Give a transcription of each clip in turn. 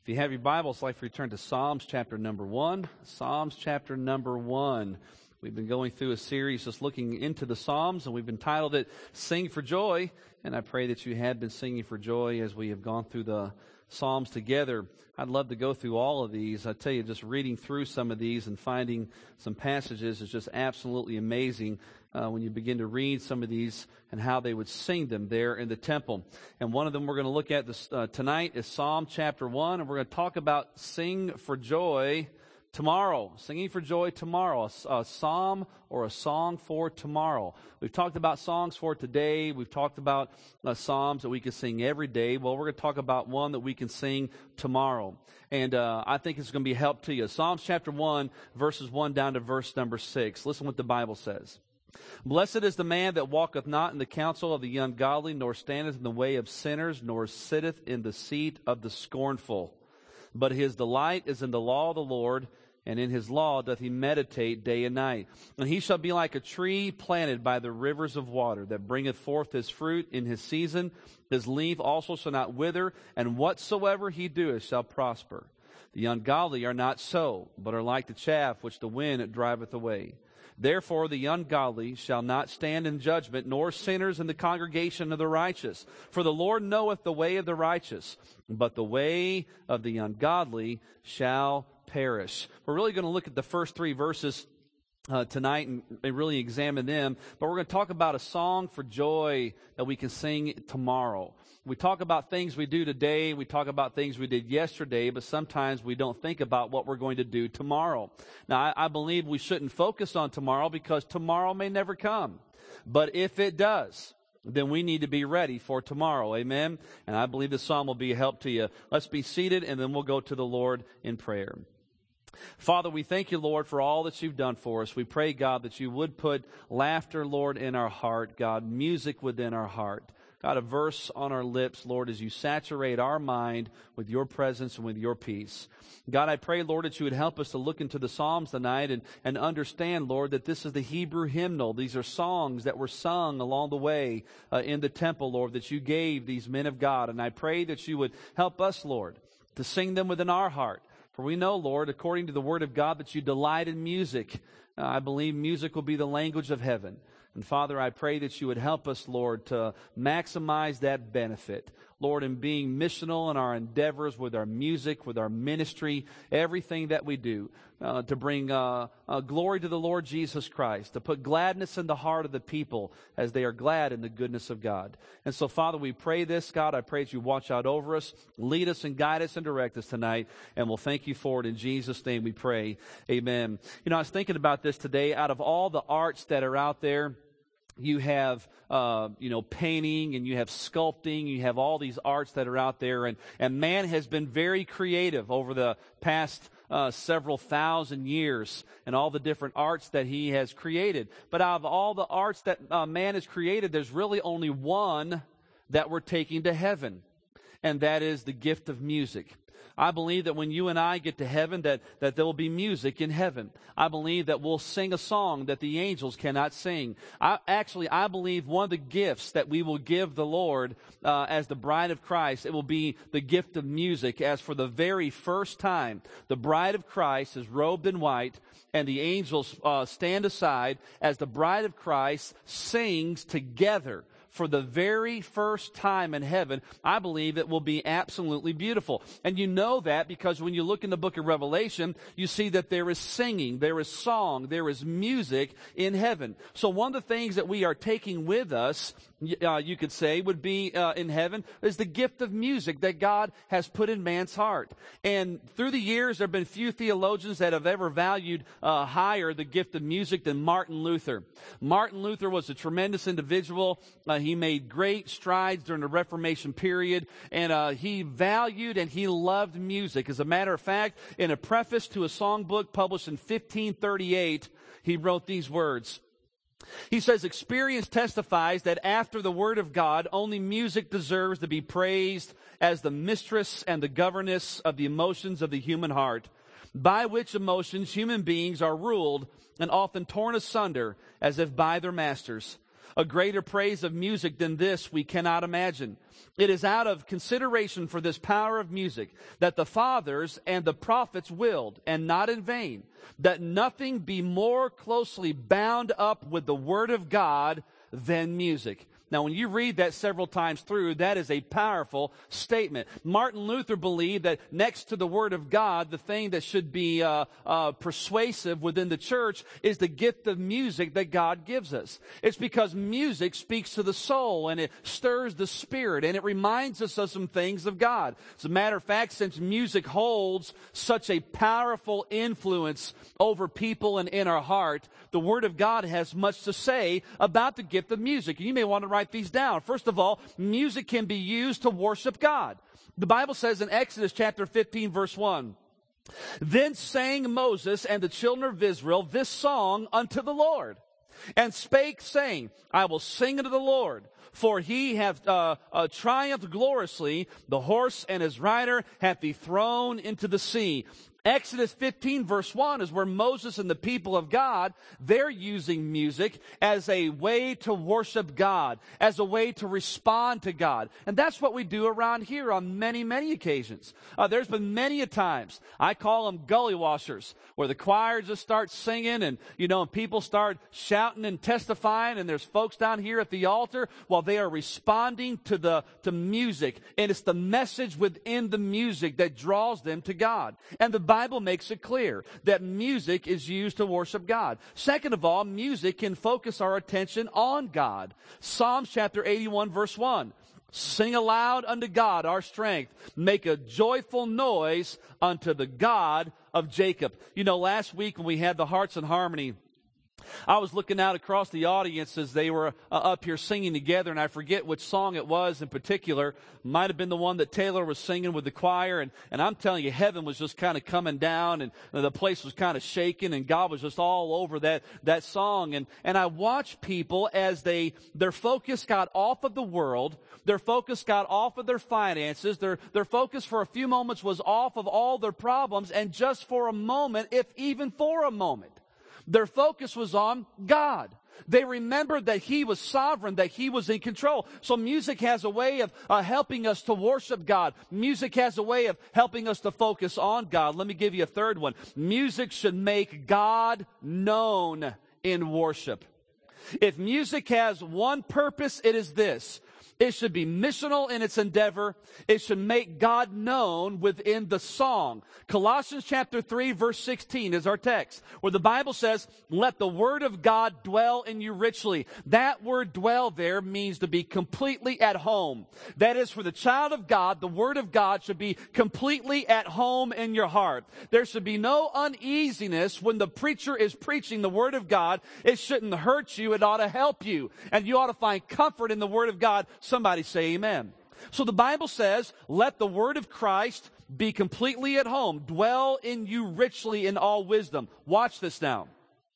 If you have your Bibles, I'd like for you to turn to Psalms chapter number 1. Psalms chapter number 1. We've been going through a series just looking into the Psalms, and we've entitled it Sing for Joy. And I pray that you have been singing for joy as we have gone through the Psalms together. I'd love to go through all of these. I tell you, just reading through some of these and finding some passages is just absolutely amazing when you begin to read some of these and how they would sing them there in the temple. And one of them we're going to look at this, tonight is Psalm chapter 1, and we're going to talk about sing for joy tomorrow. Singing for joy tomorrow, a psalm or a song for tomorrow. We've talked about songs for today. We've talked about psalms that we can sing every day. Well, we're going to talk about one that we can sing tomorrow. And I think it's going to be a help to you. Psalms chapter 1, verses 1 down to verse number 6. Listen what the Bible says. Blessed is the man that walketh not in the counsel of the ungodly, nor standeth in the way of sinners, nor sitteth in the seat of the scornful. But his delight is in the law of the Lord, and in his law doth he meditate day and night. And he shall be like a tree planted by the rivers of water, that bringeth forth his fruit in his season. His leaf also shall not wither, and whatsoever he doeth shall prosper. The ungodly are not so, but are like the chaff which the wind driveth away. Therefore the ungodly shall not stand in judgment, nor sinners in the congregation of the righteous. For the Lord knoweth the way of the righteous, but the way of the ungodly shall perish. We're really going to look at the first three verses tonight and really examine them. But we're going to talk about a song for joy that we can sing tomorrow. We talk about things we do today. We talk about things we did yesterday, but sometimes we don't think about what we're going to do tomorrow. Now, I believe we shouldn't focus on tomorrow because tomorrow may never come. But if it does, then we need to be ready for tomorrow. Amen? And I believe this psalm will be a help to you. Let's be seated, and then we'll go to the Lord in prayer. Father, we thank you, Lord, for all that you've done for us. We pray, God, that you would put laughter, Lord, in our heart, God, music within our heart. God, a verse on our lips, Lord, as you saturate our mind with your presence and with your peace. God, I pray, Lord, that you would help us to look into the Psalms tonight and understand, Lord, that this is the Hebrew hymnal. These are songs that were sung along the way in the temple, Lord, that you gave these men of God. And I pray that you would help us, Lord, to sing them within our heart. For we know, Lord, according to the Word of God, that you delight in music. I believe music will be the language of heaven. And Father, I pray that you would help us, Lord, to maximize that benefit. Lord, in being missional in our endeavors with our music, with our ministry, everything that we do, to bring glory to the Lord Jesus Christ, to put gladness in the heart of the people as they are glad in the goodness of God. And so, Father, we pray this, God. I pray that you watch out over us, lead us and guide us and direct us tonight, and we'll thank you for it. In Jesus' name we pray. Amen. You know, I was thinking about this today. Out of all the arts that are out there, you have, painting, and you have sculpting, you have all these arts that are out there, and man has been very creative over the past several thousand years and all the different arts that he has created. But out of all the arts that man has created, there's really only one that we're taking to heaven, and that is the gift of music. I believe that when you and I get to heaven, that there will be music in heaven. I believe that we'll sing a song that the angels cannot sing. I believe one of the gifts that we will give the Lord as the bride of Christ, it will be the gift of music, as for the very first time, the bride of Christ is robed in white, and the angels stand aside as the bride of Christ sings together. For the very first time in heaven, I believe it will be absolutely beautiful. And you know that because when you look in the book of Revelation, you see that there is singing, there is song, there is music in heaven. So one of the things that we are taking with us, you could say, would be in heaven, is the gift of music that God has put in man's heart. And through the years, there have been few theologians that have ever valued higher the gift of music than Martin Luther. Martin Luther was a tremendous individual. He made great strides during the Reformation period, and he valued and he loved music. As a matter of fact, in a preface to a songbook published in 1538, he wrote these words. He says, "Experience testifies that after the Word of God, only music deserves to be praised as the mistress and the governess of the emotions of the human heart, by which emotions human beings are ruled and often torn asunder as if by their masters. A greater praise of music than this we cannot imagine. It is out of consideration for this power of music that the fathers and the prophets willed, and not in vain, that nothing be more closely bound up with the Word of God than music. Now, when you read that several times through, that is a powerful statement. Martin Luther believed that next to the Word of God, the thing that should be persuasive within the church is the gift of music that God gives us. It's because music speaks to the soul, and it stirs the spirit, and it reminds us of some things of God. As a matter of fact, since music holds such a powerful influence over people and in our heart, the Word of God has much to say about the gift of music. You may want to write these down. First of all, music can be used to worship God. The Bible says in Exodus chapter 15, verse 1, "Then sang Moses and the children of Israel this song unto the Lord, and spake, saying, I will sing unto the Lord, for he hath triumphed gloriously. The horse and his rider hath he thrown into the sea." Exodus 15 verse 1 is where Moses and the people of God, they're using music as a way to worship God, as a way to respond to God. And that's what we do around here on many, many occasions. There's been many a times, I call them gully washers, where the choir just starts singing and, and people start shouting and testifying, and there's folks down here at the altar while they are responding to music. And it's the message within the music that draws them to God. And the Bible makes it clear that music is used to worship God. Second of all, music can focus our attention on God. Psalms chapter 81 verse 1. "Sing aloud unto God our strength. Make a joyful noise unto the God of Jacob." Last week when we had the Hearts in Harmony, I was looking out across the audience as they were up here singing together, and I forget which song it was in particular. Might have been the one that Taylor was singing with the choir, and I'm telling you, heaven was just kind of coming down, and the place was kind of shaking, and God was just all over that song. And I watched people as their focus got off of the world, their focus got off of their finances, their focus for a few moments was off of all their problems, and just for a moment, if even for a moment, their focus was on God. They remembered that He was sovereign, that He was in control. So music has a way of helping us to worship God. Music has a way of helping us to focus on God. Let me give you a third one. Music should make God known in worship. If music has one purpose, it is this. It should be missional in its endeavor. It should make God known within the song. Colossians chapter 3 verse 16 is our text, where the Bible says, "Let the word of God dwell in you richly." That word dwell there means to be completely at home. That is, for the child of God, the word of God should be completely at home in your heart. There should be no uneasiness when the preacher is preaching the word of God. It shouldn't hurt you. It ought to help you. And you ought to find comfort in the word of God. Somebody say amen. So the Bible says, let the word of Christ be completely at home. Dwell in you richly in all wisdom. Watch this now.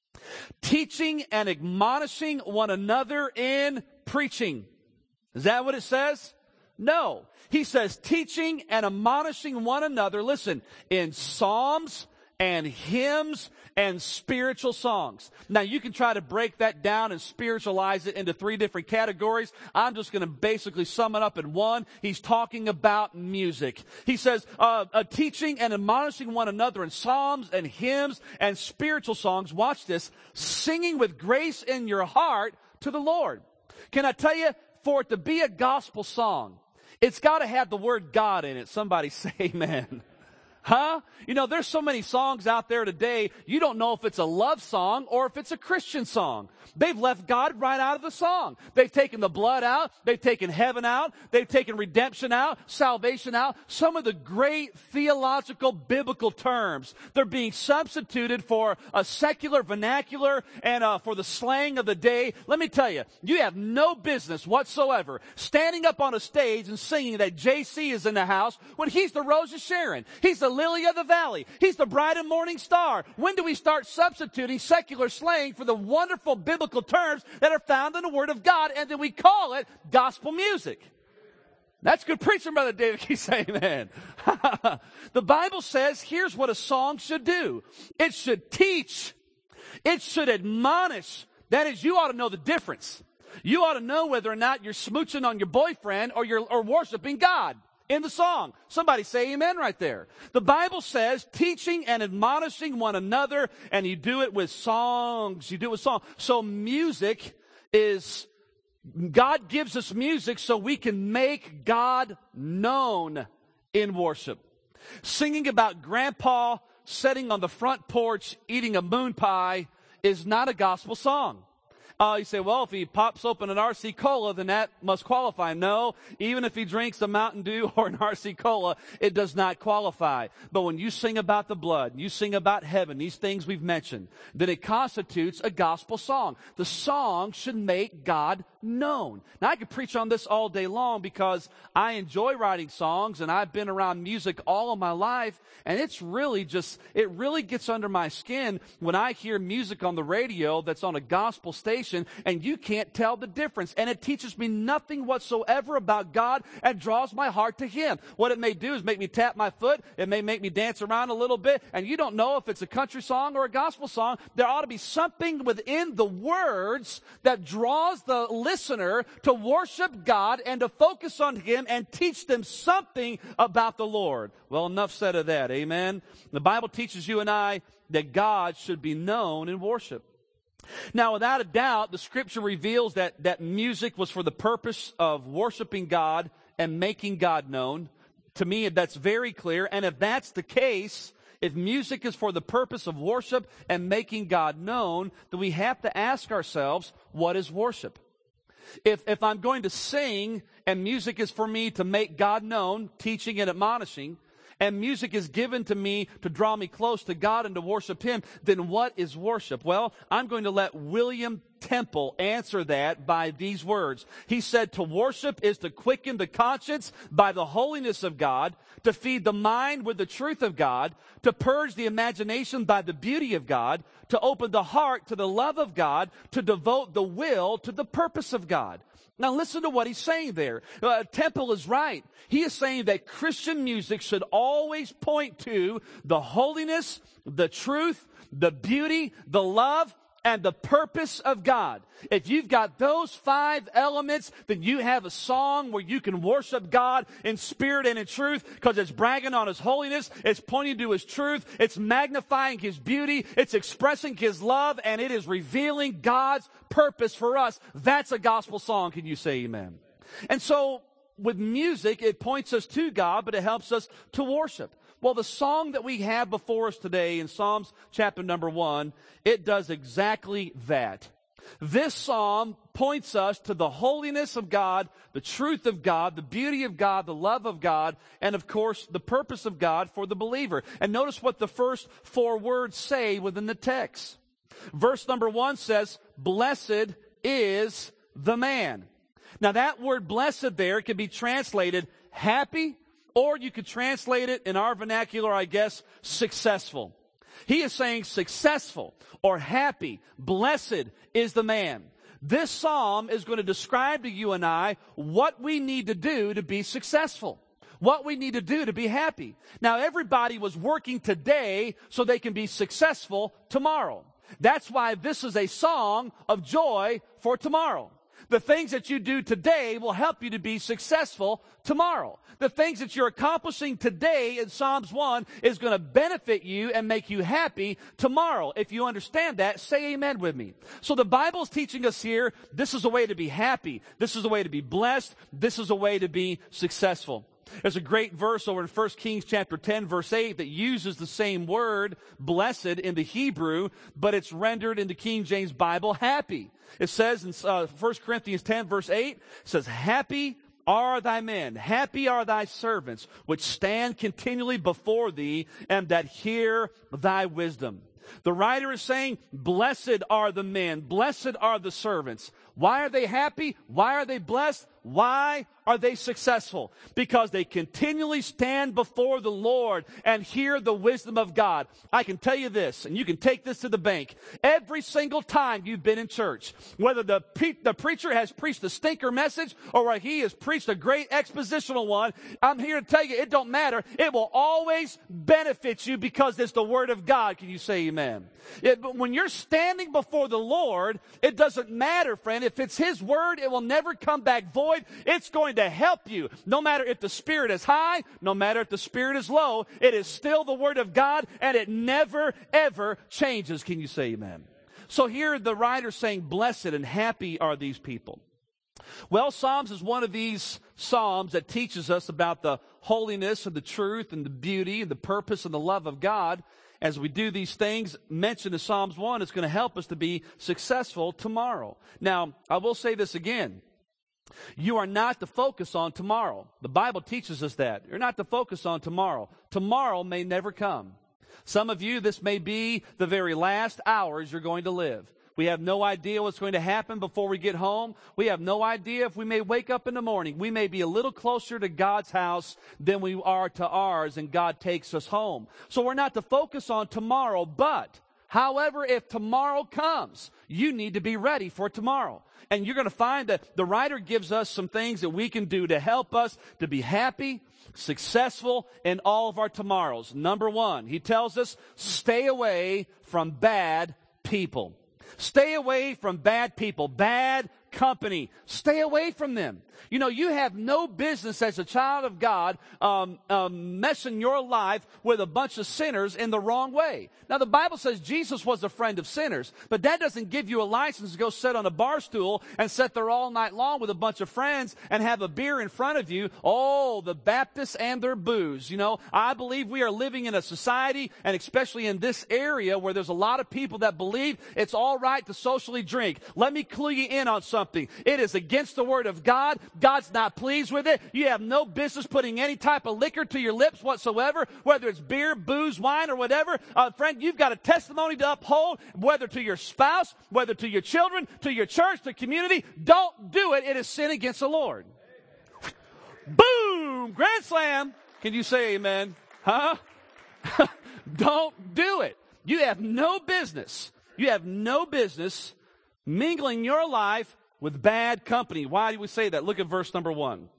Teaching and admonishing one another in preaching. Is that what it says? No. He says teaching and admonishing one another, listen, in psalms and hymns and spiritual songs. Now, you can try to break that down and spiritualize it into three different categories. I'm just going to basically sum it up in one. He's talking about music. He says, teaching and admonishing one another in psalms and hymns and spiritual songs. Watch this. Singing with grace in your heart to the Lord. Can I tell you, for it to be a gospel song, it's got to have the word God in it. Somebody say amen. Huh? There's so many songs out there today, you don't know if it's a love song or if it's a Christian song. They've left God right out of the song. They've taken the blood out. They've taken heaven out. They've taken redemption out, salvation out. Some of the great theological biblical terms, they're being substituted for a secular vernacular and for the slang of the day. Let me tell you, you have no business whatsoever standing up on a stage and singing that JC is in the house when he's the Rose of Sharon. He's the lily of the valley. He's the bright and morning star. When do we start substituting secular slang for the wonderful biblical terms that are found in the Word of God, and then we call it gospel music? That's good preaching, Brother David. Keep saying amen. The Bible says here's what a song should do. It should teach. It should admonish. That is, you ought to know the difference. You ought to know whether or not you're smooching on your boyfriend or worshiping God in the song. Somebody say amen right there. The Bible says teaching and admonishing one another, and you do it with songs. You do it with songs. So music is, God gives us music so we can make God known in worship. Singing about grandpa sitting on the front porch eating a moon pie is not a gospel song. You say, well, if he pops open an RC Cola, then that must qualify. No, even if he drinks a Mountain Dew or an RC Cola, it does not qualify. But when you sing about the blood, you sing about heaven, these things we've mentioned, then it constitutes a gospel song. The song should make God known. Now, I could preach on this all day long because I enjoy writing songs, and I've been around music all of my life, and it really gets under my skin when I hear music on the radio that's on a gospel station, and you can't tell the difference. And it teaches me nothing whatsoever about God and draws my heart to Him. What it may do is make me tap my foot. It may make me dance around a little bit. And you don't know if it's a country song or a gospel song. There ought to be something within the words that draws the listener to worship God and to focus on Him and teach them something about the Lord. Well, enough said of that. Amen. The Bible teaches you and I that God should be known in worship. Now, without a doubt, the Scripture reveals that music was for the purpose of worshiping God and making God known. To me, that's very clear. And if that's the case, if music is for the purpose of worship and making God known, then we have to ask ourselves, what is worship? If I'm going to sing and music is for me to make God known, teaching and admonishing, and music is given to me to draw me close to God and to worship Him, then what is worship? Well, I'm going to let William Temple answer that by these words. He said, to worship is to quicken the conscience by the holiness of God, to feed the mind with the truth of God, to purge the imagination by the beauty of God, to open the heart to the love of God, to devote the will to the purpose of God. Now listen to what he's saying there. Temple is right. He is saying that Christian music should always point to the holiness, the truth, the beauty, the love, and the purpose of God. If you've got those 5 elements, then you have a song where you can worship God in spirit and in truth, because it's bragging on His holiness, it's pointing to His truth, it's magnifying His beauty, it's expressing His love, and it is revealing God's purpose for us. That's a gospel song. Can you say amen? And so with music, it points us to God, but it helps us to worship. Well, the song that we have before us today in Psalms chapter number 1, it does exactly that. This psalm points us to the holiness of God, the truth of God, the beauty of God, the love of God, and of course, the purpose of God for the believer. And notice what the first 4 words say within the text. Verse number 1 says, blessed is the man. Now that word blessed there can be translated happy, or you could translate it in our vernacular, I guess, successful. He is saying successful or happy, blessed is the man. This psalm is going to describe to you and I what we need to do to be successful, what we need to do to be happy. Now, everybody was working today so they can be successful tomorrow. That's why this is a song of joy for tomorrow. The things that you do today will help you to be successful tomorrow. The things that you're accomplishing today in Psalms 1 is going to benefit you and make you happy tomorrow. If you understand that, say amen with me. So the Bible's teaching us here, this is a way to be happy. This is a way to be blessed. This is a way to be successful. There's a great verse over in 1 Kings chapter 10, verse 8 that uses the same word, blessed, in the Hebrew, but it's rendered in the King James Bible, happy. It says in 1 Corinthians 10, verse 8, it says, happy are thy men, happy are thy servants, which stand continually before thee, and that hear thy wisdom. The writer is saying, blessed are the men, blessed are the servants. Why are they happy? Why are they blessed? Why are they successful? Because they continually stand before the Lord and hear the wisdom of God. I can tell you this, and you can take this to the bank. Every single time you've been in church, whether the preacher has preached a stinker message or whether he has preached a great expositional one, I'm here to tell you it don't matter. It will always benefit you because it's the Word of God. Can you say amen? But when you're standing before the Lord, it doesn't matter, friend. If it's His Word, it will never come back void. It's going to help you. No matter if the Spirit is high, no matter if the Spirit is low, it is still the Word of God, and it never, ever changes. Can you say amen? So here the writer's saying, blessed and happy are these people. Well, Psalms is one of these psalms that teaches us about the holiness and the truth and the beauty and the purpose and the love of God. As we do these things mentioned in Psalms 1, it's going to help us to be successful tomorrow. Now, I will say this again. You are not to focus on tomorrow. The Bible teaches us that. You're not to focus on tomorrow. Tomorrow may never come. Some of you, this may be the very last hours you're going to live. We have no idea what's going to happen before we get home. We have no idea if we may wake up in the morning. We may be a little closer to God's house than we are to ours, and God takes us home. So we're not to focus on tomorrow, but however, if tomorrow comes, you need to be ready for tomorrow. And you're going to find that the writer gives us some things that we can do to help us to be happy, successful in all of our tomorrows. Number one, he tells us, stay away from bad people. Stay away from bad people, bad company. Stay away from them. You know, you have no business as a child of God messing your life with a bunch of sinners in the wrong way. Now, the Bible says Jesus was a friend of sinners, but that doesn't give you a license to go sit on a bar stool and sit there all night long with a bunch of friends and have a beer in front of you. Oh, the Baptists and their booze. You know, I believe we are living in a society, and especially in this area, where there's a lot of people that believe it's all right to socially drink. Let me clue you in on something. It is against the Word of God. God's not pleased with it. You have no business putting any type of liquor to your lips whatsoever, whether it's beer, booze, wine, or whatever. Friend, you've got a testimony to uphold, whether to your spouse, whether to your children, to your church, to community. Don't do it. It is sin against the Lord. Boom! Grand slam. Can you say amen? Huh? Don't do it. You have no business. You have no business mingling your life with bad company. Why do we say that? Look at verse number 1.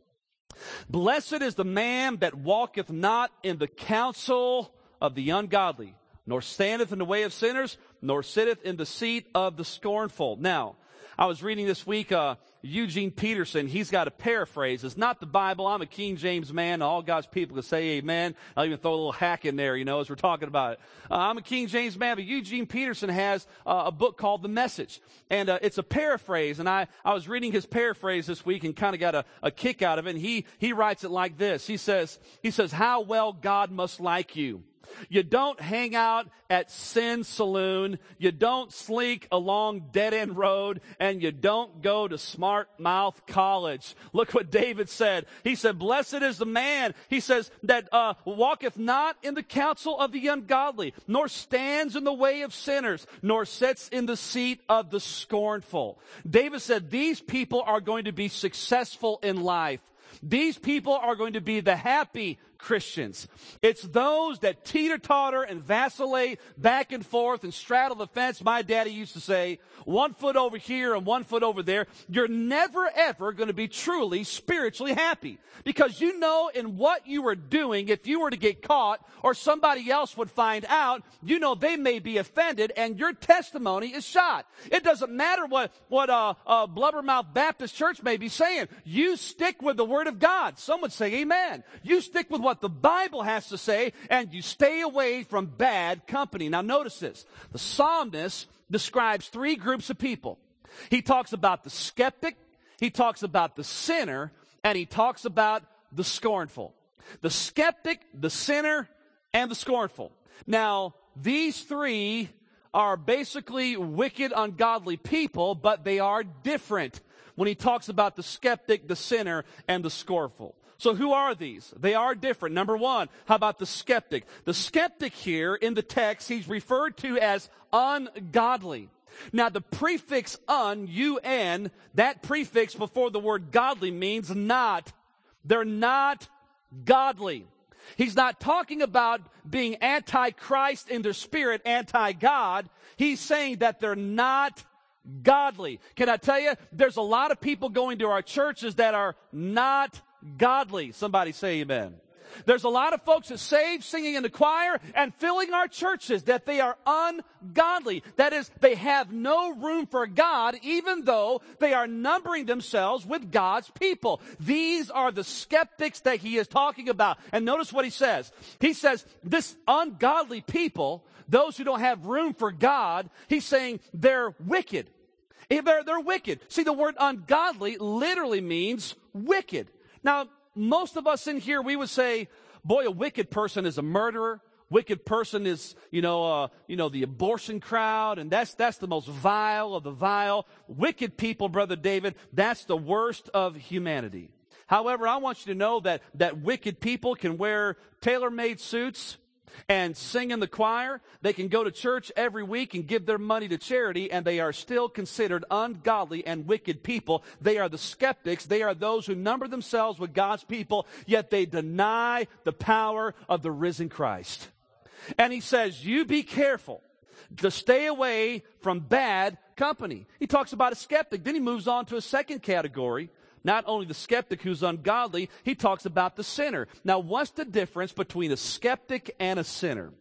Blessed is the man that walketh not in the counsel of the ungodly, nor standeth in the way of sinners, nor sitteth in the seat of the scornful. Now, I was reading this week, Eugene Peterson, he's got a paraphrase. It's not the Bible. I'm a King James man. All God's people can say amen. I'll even throw a little hack in there, you know, as we're talking about it. I'm a King James man, but Eugene Peterson has a book called The Message. And it's a paraphrase. And I was reading his paraphrase this week and kind of got a kick out of it. And he writes it like this. He says, how well God must like you. You don't hang out at Sin Saloon. You don't slink along dead-end road. And you don't go to Smart Mouth College. Look what David said. He said, blessed is the man, he says, that walketh not in the counsel of the ungodly, nor stands in the way of sinners, nor sits in the seat of the scornful. David said, these people are going to be successful in life. These people are going to be the happy Christians. It's those that teeter-totter and vacillate back and forth and straddle the fence. My daddy used to say, 1 foot over here and 1 foot over there. You're never, ever going to be truly spiritually happy. Because you know in what you are doing, if you were to get caught or somebody else would find out, you know they may be offended and your testimony is shot. It doesn't matter what Blubbermouth Baptist Church may be saying. You stick with the Word of God. Some would say amen. You stick with what the Bible has to say, and you stay away from bad company. Now notice this. The psalmist describes 3 groups of people. He talks about the skeptic, he talks about the sinner, and he talks about the scornful. The skeptic, the sinner, and the scornful. Now, these 3 are basically wicked, ungodly people, but they are different when he talks about the skeptic, the sinner, and the scornful. So who are these? They are different. Number 1, how about the skeptic? The skeptic here in the text, he's referred to as ungodly. Now, the prefix un, that prefix before the word godly means not. They're not godly. He's not talking about being anti-Christ in their spirit, anti-God. He's saying that they're not godly. Can I tell you, there's a lot of people going to our churches that are not godly. Somebody say amen. There's a lot of folks that saved, singing in the choir, and filling our churches that they are ungodly. That is, they have no room for God, even though they are numbering themselves with God's people. These are the skeptics that he is talking about. And notice what he says. He says, this ungodly people, those who don't have room for God, he's saying they're wicked. They're wicked. See, the word ungodly literally means wicked. Now, most of us in here, we would say, boy, a wicked person is a murderer. Wicked person is, the abortion crowd, and that's the most vile of the vile. Wicked people, Brother David, that's the worst of humanity. However, I want you to know that wicked people can wear tailor-made suits and sing in the choir. They can go to church every week and give their money to charity, and they are still considered ungodly and wicked people. They are the skeptics. They are those who number themselves with God's people, yet they deny the power of the risen Christ. And he says, you be careful to stay away from bad company. He talks about a skeptic. Then he moves on to a second category. Not only the skeptic who's ungodly, he talks about the sinner. Now, what's the difference between a skeptic and a sinner?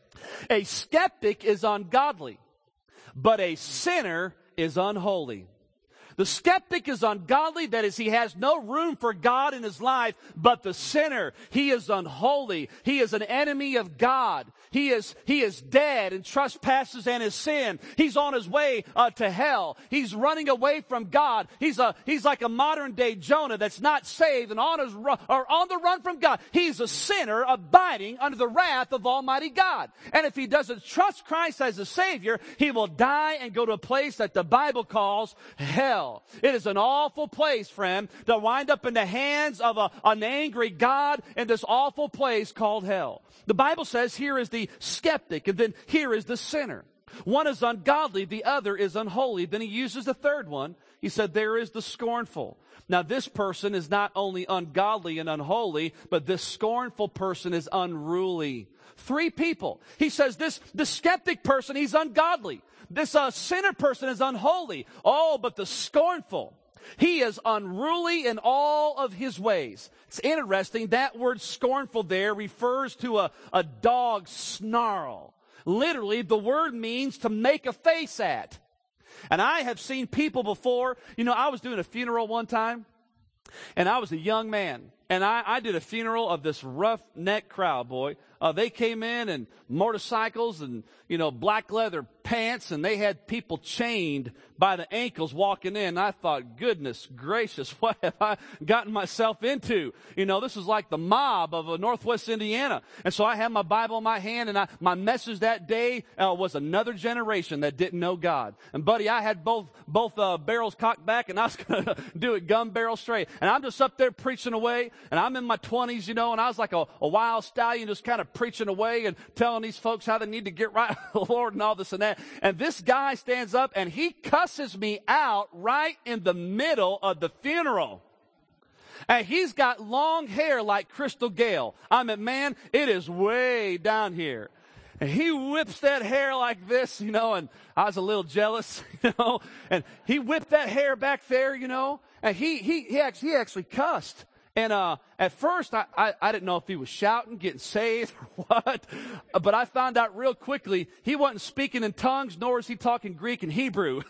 A skeptic is ungodly, but a sinner is unholy. The skeptic is ungodly, that is, he has no room for God in his life, but the sinner, he is unholy. He is an enemy of God. He is dead in trespasses and his sin. He's on his way to hell. He's running away from God. He's like a modern day Jonah that's not saved and on the run from God. He's a sinner abiding under the wrath of Almighty God. And if he doesn't trust Christ as a Savior, he will die and go to a place that the Bible calls hell. It is an awful place, friend, to wind up in the hands of an angry God in this awful place called hell. The Bible says here is the skeptic, and then here is the sinner. One is ungodly, the other is unholy. Then he uses the third one. He said, there is the scornful. Now, this person is not only ungodly and unholy, but this scornful person is unruly. Three people. He says the skeptic person, he's ungodly. This sinner person is unholy. Oh, but the scornful, he is unruly in all of his ways. It's interesting, that word scornful there refers to a dog's snarl. Literally, the word means to make a face at. And I have seen people before. I was doing a funeral one time, and I was a young man. And I did a funeral of this roughneck crowd, boy. They came in motorcycles and, black leather pants, and they had people chained by the ankles walking in. I thought, goodness gracious, what have I gotten myself into? This is like the mob of Northwest Indiana. And so I had my Bible in my hand, and my message that day was another generation that didn't know God. And buddy, I had both barrels cocked back, and I was going to do it gun barrel straight. And I'm just up there preaching away, and I'm in my 20s, and I was like a wild stallion, just kind of preaching away and telling these folks how they need to get right with the Lord and all this and that. And this guy stands up and he cusses me out right in the middle of the funeral. And he's got long hair like Crystal Gale. Man, it is way down here. And he whips that hair like this, and I was a little jealous, and he whipped that hair back there, and he actually cussed. And at first, I didn't know if he was shouting, getting saved, or what. But I found out real quickly he wasn't speaking in tongues, nor was he talking Greek and Hebrew.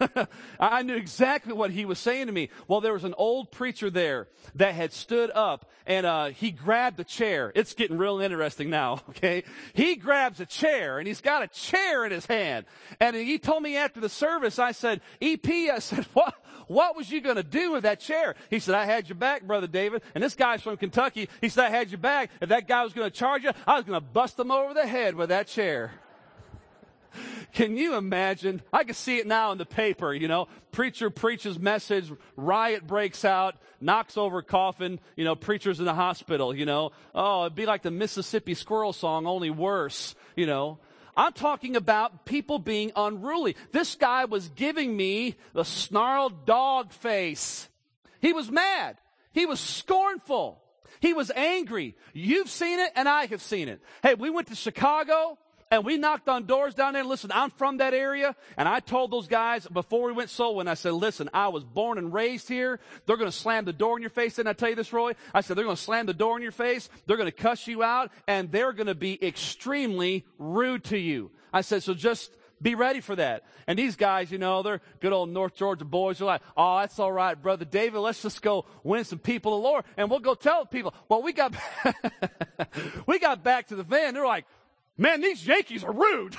I knew exactly what he was saying to me. Well, there was an old preacher there that had stood up, and he grabbed a chair. It's getting real interesting now, okay? He grabs a chair, and he's got a chair in his hand. And he told me after the service, I said, EP, I said, what was you going to do with that chair? He said, I had your back, Brother David. And this guy's from Kentucky. He said, I had your back. If that guy was going to charge you, I was going to bust him over the head with that chair. Can you imagine? I can see it now in the paper, Preacher preaches message, riot breaks out, knocks over coffin, preacher's in the hospital, Oh, it'd be like the Mississippi Squirrel song, only worse, I'm talking about people being unruly. This guy was giving me the snarled dog face. He was mad. He was scornful. He was angry. You've seen it, and I have seen it. Hey, we went to Chicago, and we knocked on doors down there. Listen, I'm from that area, and I told those guys before we went soul winning, I said, listen, I was born and raised here. They're going to slam the door in your face. Didn't I tell you this, Roy? I said, they're going to slam the door in your face. They're going to cuss you out, and they're going to be extremely rude to you. I said, so just be ready for that. And these guys, you know, they're good old North Georgia boys. They're like, oh, that's all right, Brother David. Let's just go win some people of the Lord, and we'll go tell people. Well, we got back to the van. They're like, man, these Yankees are rude.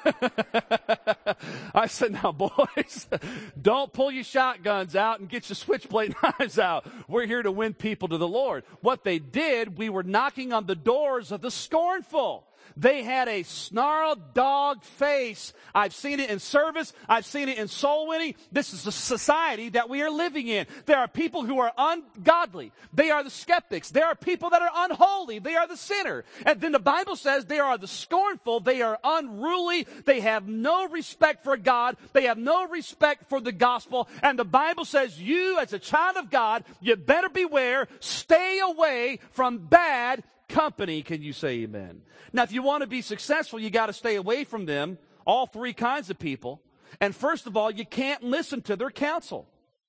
I said, now, boys, don't pull your shotguns out and get your switchblade knives out. We're here to win people to the Lord. What they did, we were knocking on the doors of the scornful. They had a snarled dog face. I've seen it in service. I've seen it in soul winning. This is the society that we are living in. There are people who are ungodly. They are the skeptics. There are people that are unholy. They are the sinner. And then the Bible says they are the scornful. They are unruly. They have no respect for God. They have no respect for the gospel. And the Bible says you, as a child of God, you better beware. Stay away from bad company. Can you say amen? Now, if you want to be successful, you got to stay away from them, all three kinds of people. And first of all, you can't listen to their counsel.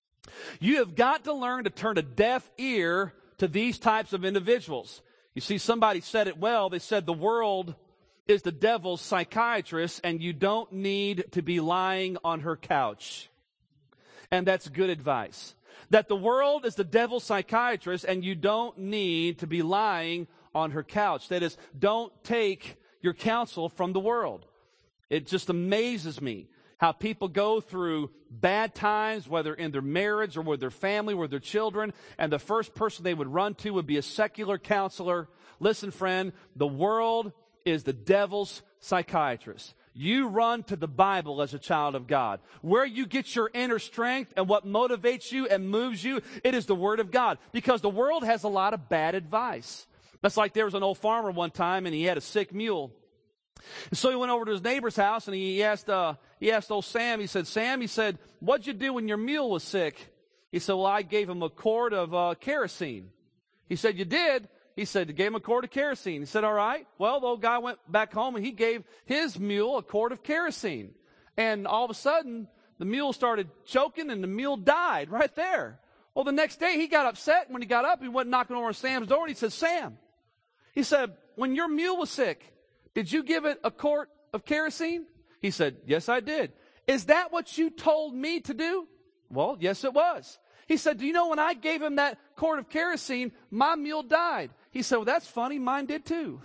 You have got to learn to turn a deaf ear to these types of individuals. You see, somebody said it well. They said the world is the devil's psychiatrist, and you don't need to be lying on her couch. And that's good advice. That the world is the devil's psychiatrist, and you don't need to be lying on her couch. That is, don't take your counsel from the world. It just amazes me how people go through bad times, whether in their marriage or with their family, or with their children, and the first person they would run to would be a secular counselor. Listen, friend, the world is the devil's psychiatrist. You run to the Bible as a child of God. Where you get your inner strength and what motivates you and moves you, it is the Word of God. Because the world has a lot of bad advice. That's like there was an old farmer one time, and he had a sick mule. And so he went over to his neighbor's house, and he asked old Sam, he said, Sam, he said, what'd you do when your mule was sick? He said, well, I gave him a quart of kerosene. He said, you did? He said, you gave him a quart of kerosene. He said, all right. Well, the old guy went back home, and he gave his mule a quart of kerosene. And all of a sudden, the mule started choking, and the mule died right there. Well, the next day, he got upset. And when he got up, he went knocking over Sam's door, and he said, Sam, he said, when your mule was sick, did you give it a quart of kerosene? He said, yes, I did. Is that what you told me to do? Well, yes, it was. He said, do you know when I gave him that quart of kerosene, my mule died? He said, well, that's funny. Mine did too.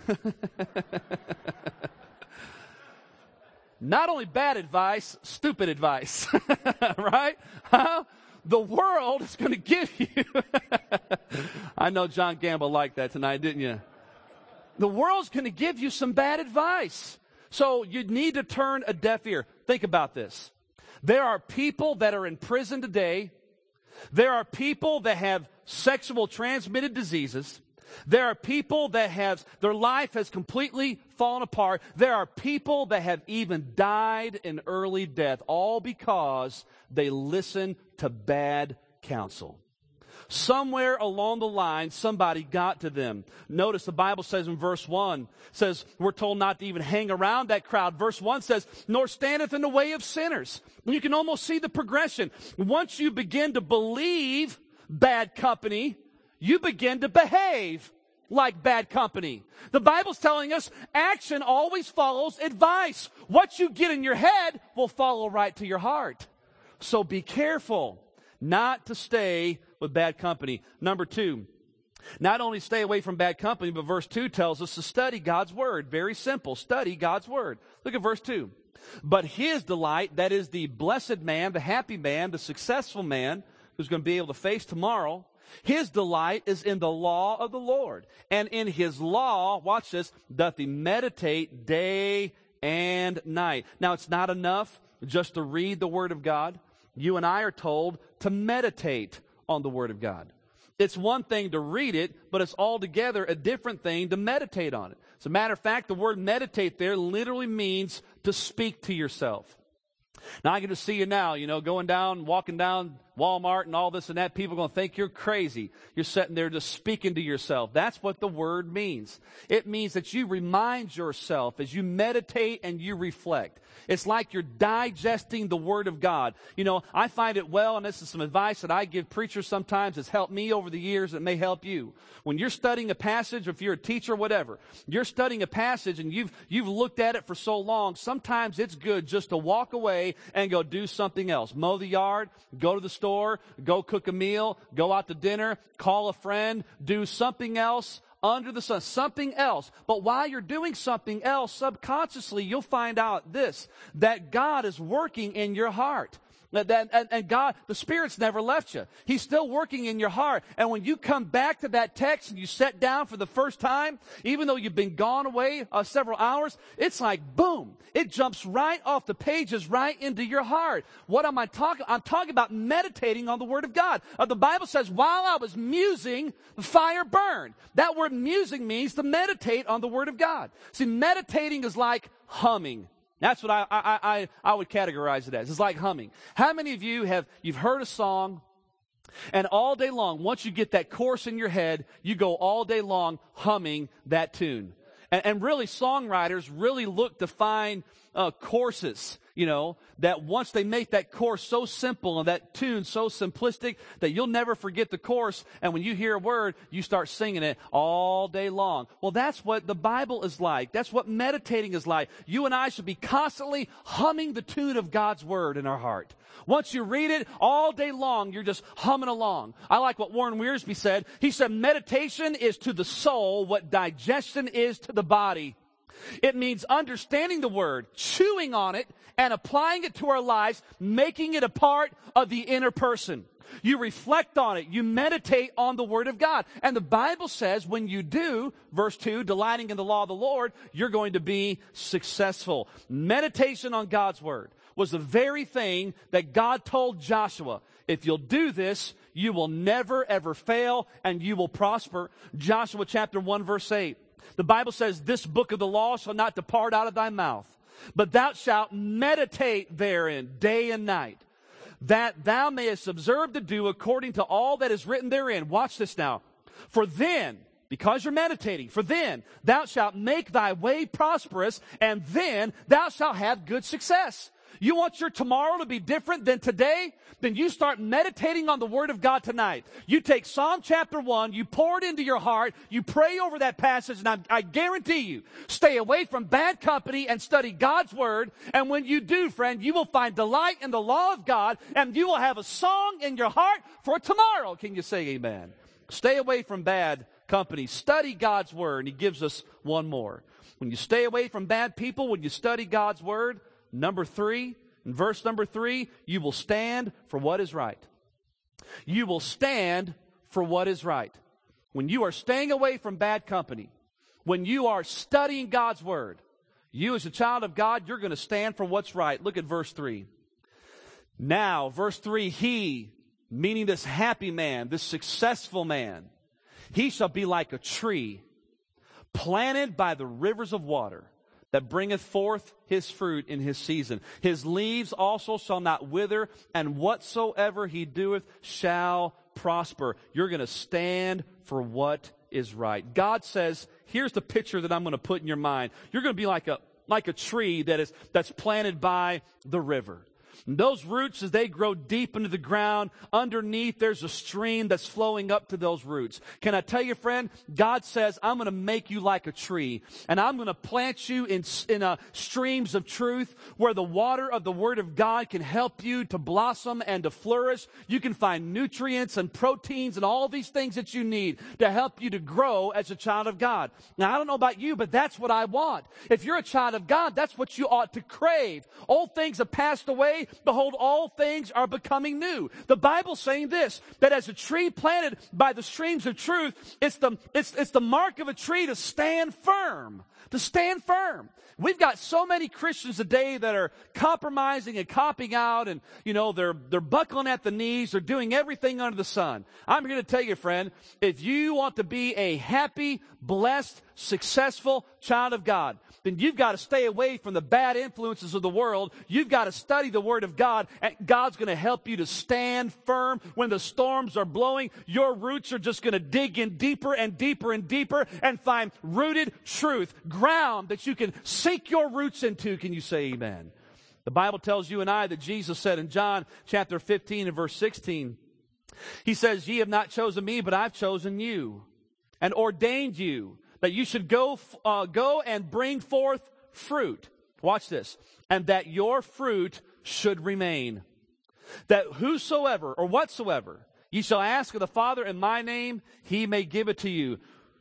Not only bad advice, stupid advice. Right? Huh? The world is going to give you. I know John Gamble liked that tonight, didn't you? The world's going to give you some bad advice. So you need to turn a deaf ear. Think about this. There are people that are in prison today. There are people that have sexual transmitted diseases. There are people that have, their life has completely fallen apart. There are people that have even died in early death, all because they listen to bad counsel. Somewhere along the line, somebody got to them. Notice the Bible says in verse 1, says we're told not to even hang around that crowd. Verse 1 says, nor standeth in the way of sinners. And you can almost see the progression. Once you begin to believe bad company, you begin to behave like bad company. The Bible's telling us action always follows advice. What you get in your head will follow right to your heart. So be careful not to stay with bad company. Number 2, not only stay away from bad company, but verse 2 tells us to study God's Word. Very simple. Study God's Word. Look at verse 2. But his delight, that is the blessed man, the happy man, the successful man who's going to be able to face tomorrow, his delight is in the law of the Lord. And in his law, watch this, doth he meditate day and night. Now, it's not enough just to read the Word of God. You and I are told to meditate on the Word of God. It's one thing to read it, but it's altogether a different thing to meditate on it. As a matter of fact, the word meditate there literally means to speak to yourself. Now I can just see you now, walking down Walmart and all this and that. People are going to think you're crazy. You're sitting there just speaking to yourself. That's what the word means. It means that you remind yourself as you meditate and you reflect. It's like you're digesting the Word of God. I find it well, and this is some advice that I give preachers sometimes. It's helped me over the years. It may help you. When you're studying a passage, or if you're a teacher, whatever, you're studying a passage and you've looked at it for so long, sometimes it's good just to walk away and go do something else. Mow the yard, go to the store, go cook a meal, go out to dinner, call a friend, do something else under the sun, something else. But while you're doing something else, subconsciously, you'll find out this, that God is working in your heart. And God, the Spirit's never left you. He's still working in your heart. And when you come back to that text and you sit down for the first time, even though you've been gone away several hours, it's like boom. It jumps right off the pages, right into your heart. What am I talking? I'm talking about meditating on the Word of God. The Bible says, while I was musing, the fire burned. That word musing means to meditate on the Word of God. See, meditating is like humming. That's what I would categorize it as. It's like humming. How many of you you've heard a song, and all day long, once you get that chorus in your head, you go all day long humming that tune? And really, songwriters really look to find choruses, that once they make that chorus so simple and that tune so simplistic that you'll never forget the chorus, and when you hear a word, you start singing it all day long. Well, that's what the Bible is like. That's what meditating is like. You and I should be constantly humming the tune of God's Word in our heart. Once you read it, all day long, you're just humming along. I like what Warren Wiersbe said. He said, meditation is to the soul what digestion is to the body. It means understanding the Word, chewing on it, and applying it to our lives, making it a part of the inner person. You reflect on it. You meditate on the Word of God. And the Bible says when you do, verse 2, delighting in the law of the Lord, you're going to be successful. Meditation on God's Word was the very thing that God told Joshua. If you'll do this, you will never, ever fail, and you will prosper. Joshua chapter 1, verse 8. The Bible says, this book of the law shall not depart out of thy mouth, but thou shalt meditate therein day and night, that thou mayest observe to do according to all that is written therein. Watch this now. For then, because you're meditating, for then thou shalt make thy way prosperous, and then thou shalt have good success. You want your tomorrow to be different than today? Then you start meditating on the Word of God tonight. You take Psalm chapter 1, you pour it into your heart, you pray over that passage, and I guarantee you, stay away from bad company and study God's Word. And when you do, friend, you will find delight in the law of God, and you will have a song in your heart for tomorrow. Can you say amen? Stay away from bad company. Study God's Word. And He gives us one more. When you stay away from bad people, when you study God's Word, number 3, in verse number 3, you will stand for what is right. You will stand for what is right. When you are staying away from bad company, when you are studying God's Word, you as a child of God, you're going to stand for what's right. Look at verse 3. Now, verse 3, he, meaning this happy man, this successful man, he shall be like a tree planted by the rivers of water, that bringeth forth his fruit in his season. His leaves also shall not wither, and whatsoever he doeth shall prosper. You're going to stand for what is right. God says, here's the picture that I'm going to put in your mind. You're going to be like a tree that's planted by the river. And those roots, as they grow deep into the ground, underneath there's a stream that's flowing up to those roots. Can I tell you, friend, God says, I'm going to make you like a tree, and I'm going to plant you in streams of truth where the water of the Word of God can help you to blossom and to flourish. You can find nutrients and proteins and all these things that you need to help you to grow as a child of God. Now, I don't know about you, but that's what I want. If you're a child of God, that's what you ought to crave. Old things have passed away. Behold, all things are becoming new. The Bible's saying this, that as a tree planted by the streams of truth, it's the mark of a tree to stand firm. To stand firm. We've got so many Christians today that are compromising and copping out, and they're buckling at the knees. They're doing everything under the sun. I'm here to tell you, friend, if you want to be a happy, blessed, successful child of God, then you've got to stay away from the bad influences of the world. You've got to study the Word of God, and God's going to help you to stand firm when the storms are blowing. Your roots are just going to dig in deeper and deeper and deeper and find rooted truth, ground that you can sink your roots into. Can you say amen? The Bible tells you and I that Jesus said in John chapter 15 and verse 16, He says, "Ye have not chosen me, but I've chosen you and ordained you that you should go and bring forth fruit." Watch this. "And that your fruit should remain. That whosoever or whatsoever ye shall ask of the Father in my name, He may give it to you."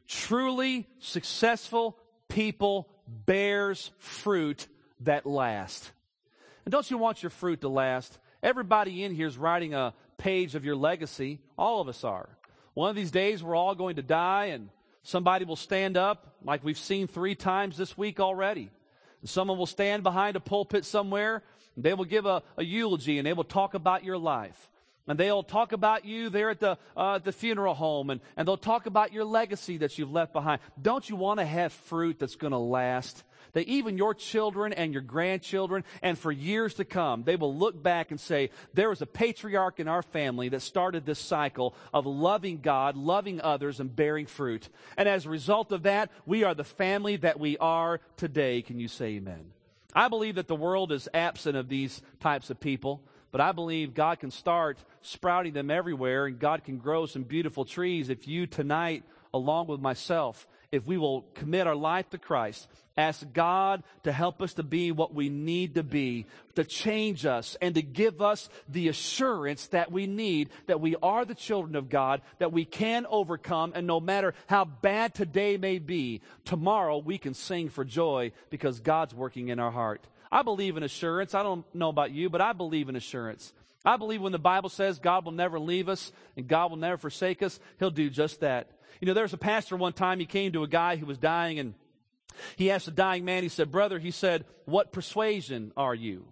Truly successful people bears fruit that lasts. And don't you want your fruit to last? Everybody in here is writing a page of your legacy. All of us are. One of these days we're all going to die, and somebody will stand up, like we've seen 3 times this week already. And someone will stand behind a pulpit somewhere, and they will give a eulogy, and they will talk about your life. And they'll talk about you there at the funeral home, and they'll talk about your legacy that you've left behind. Don't you want to have fruit that's going to last? That even your children and your grandchildren, and for years to come, they will look back and say, there was a patriarch in our family that started this cycle of loving God, loving others, and bearing fruit. And as a result of that, we are the family that we are today. Can you say amen? I believe that the world is absent of these types of people, but I believe God can start sprouting them everywhere, and God can grow some beautiful trees if you tonight, along with myself, if we will commit our life to Christ, ask God to help us to be what we need to be, to change us, and to give us the assurance that we need, that we are the children of God, that we can overcome, and no matter how bad today may be, tomorrow we can sing for joy because God's working in our heart. I believe in assurance. I don't know about you, but I believe in assurance. I believe when the Bible says God will never leave us and God will never forsake us, He'll do just that. You know, there was a pastor one time, he came to a guy who was dying, and he asked the dying man, he said, "Brother," he said, "what persuasion are you?"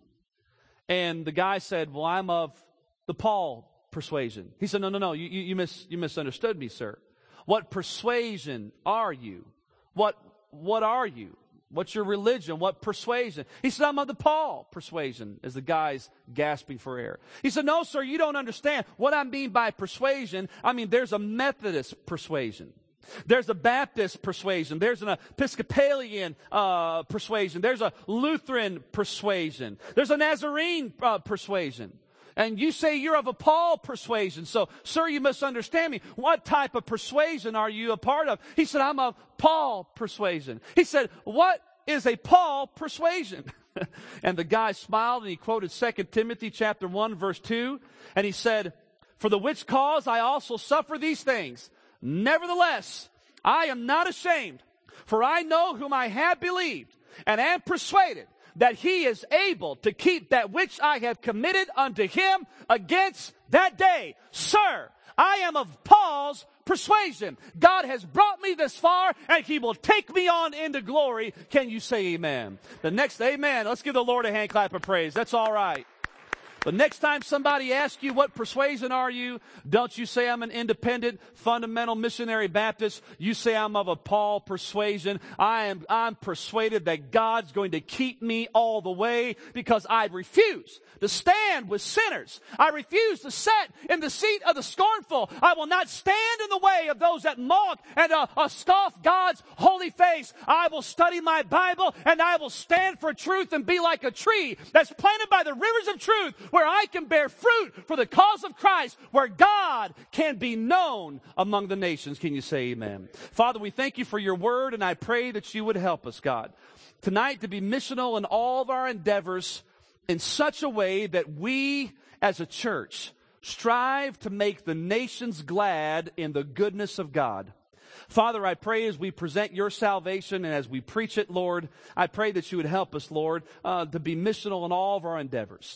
And the guy said, "Well, I'm of the Paul persuasion." He said, No, you misunderstood me, sir. What persuasion are you? What are you? What's your religion? What persuasion? He said, "I'm of the Paul persuasion," as the guy's gasping for air. He said, "No, sir, you don't understand. What I mean by persuasion, I mean there's a Methodist persuasion. There's a Baptist persuasion. There's an Episcopalian persuasion. There's a Lutheran persuasion. There's a Nazarene persuasion. And you say you're of a Paul persuasion. So, sir, you misunderstand me. What type of persuasion are you a part of?" He said, "I'm of Paul persuasion." He said, "What is a Paul persuasion?" And the guy smiled, and he quoted 2 Timothy chapter 1, verse 2. And he said, "For the which cause I also suffer these things. Nevertheless, I am not ashamed, for I know whom I have believed, and am persuaded that He is able to keep that which I have committed unto Him against that day. Sir, I am of Paul's persuasion. God has brought me this far, and He will take me on into glory." Can you say amen? Amen. Let's give the Lord a hand clap of praise. That's all right. The next time somebody asks you, "What persuasion are you?" don't you say, "I'm an independent, fundamental missionary Baptist." You say, "I'm of a Paul persuasion. I'm persuaded that God's going to keep me all the way because I refuse to stand with sinners. I refuse to sit in the seat of the scornful. I will not stand in the way of those that mock and scoff God's holy face. I will study my Bible, and I will stand for truth and be like a tree that's planted by the rivers of truth, where I can bear fruit for the cause of Christ, where God can be known among the nations." Can you say amen? Father, we thank You for Your word, and I pray that You would help us, God, tonight to be missional in all of our endeavors in such a way that we as a church strive to make the nations glad in the goodness of God. Father, I pray as we present Your salvation and as we preach it, Lord, I pray that You would help us, Lord, to be missional in all of our endeavors.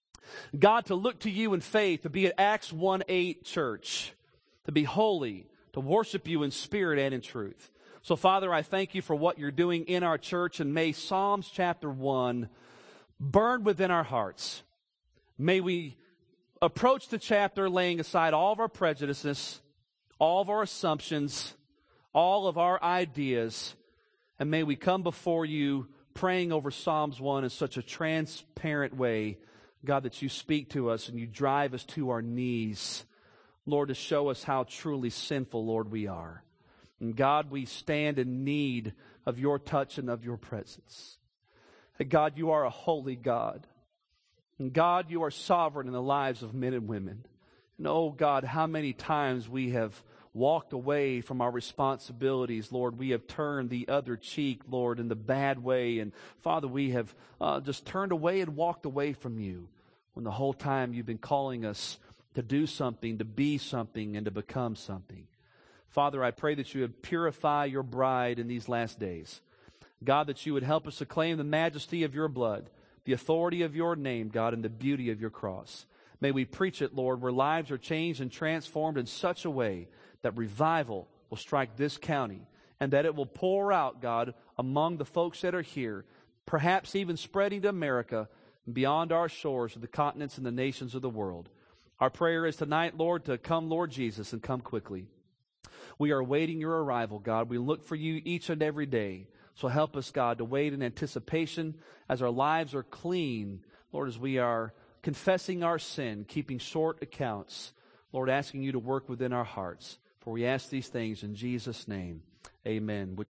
God, to look to You in faith, to be at Acts 1:8 church, to be holy, to worship You in spirit and in truth. So, Father, I thank You for what You're doing in our church, and may Psalms chapter 1 burn within our hearts. May we approach the chapter laying aside all of our prejudices, all of our assumptions, all of our ideas. And may we come before you praying over Psalms 1 in such a transparent way, God, that you speak to us and you drive us to our knees, Lord, to show us how truly sinful, Lord, we are. And God, we stand in need of your touch and of your presence. And God, you are a holy God. And God, you are sovereign in the lives of men and women. And oh God, how many times we have walked away from our responsibilities, Lord. We have turned the other cheek, Lord, in the bad way. And Father, we have just turned away and walked away from you when the whole time you've been calling us to do something, to be something, and to become something. Father, I pray that you would purify your bride in these last days. God, that you would help us to claim the majesty of your blood, the authority of your name, God, and the beauty of your cross. May we preach it, Lord, where lives are changed and transformed in such a way that revival will strike this county and that it will pour out, God, among the folks that are here, perhaps even spreading to America and beyond our shores to the continents and the nations of the world. Our prayer is tonight, Lord, to come, Lord Jesus, and come quickly. We are awaiting your arrival, God. We look for you each and every day. So help us, God, to wait in anticipation as our lives are clean, Lord, as we are confessing our sin, keeping short accounts, Lord, asking you to work within our hearts. For we ask these things in Jesus' name. Amen.